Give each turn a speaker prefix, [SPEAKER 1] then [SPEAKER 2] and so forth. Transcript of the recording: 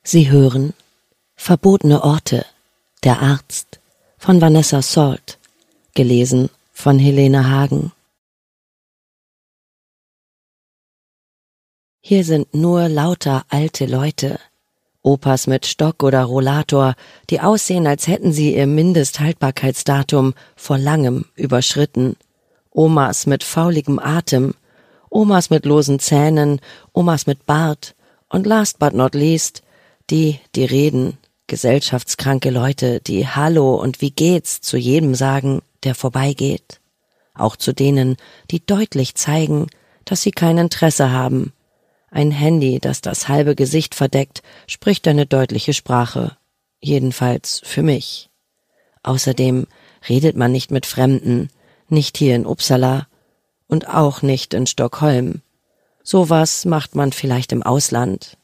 [SPEAKER 1] Sie hören Verbotene Orte, der Arzt von Vanessa Salt, gelesen von Helene Hagen. Hier sind nur lauter alte Leute, Opas mit Stock oder Rollator, die aussehen, als hätten sie ihr Mindesthaltbarkeitsdatum vor langem überschritten, Omas mit fauligem Atem, Omas mit losen Zähnen, Omas mit Bart und last but not least die reden, gesellschaftskranke Leute, die Hallo und wie geht's zu jedem sagen, der vorbeigeht. Auch zu denen, die deutlich zeigen, dass sie kein Interesse haben. Ein Handy, das das halbe Gesicht verdeckt, spricht eine deutliche Sprache. Jedenfalls für mich. Außerdem redet man nicht mit Fremden, nicht hier in Uppsala und auch nicht in Stockholm. Sowas macht man vielleicht im Ausland.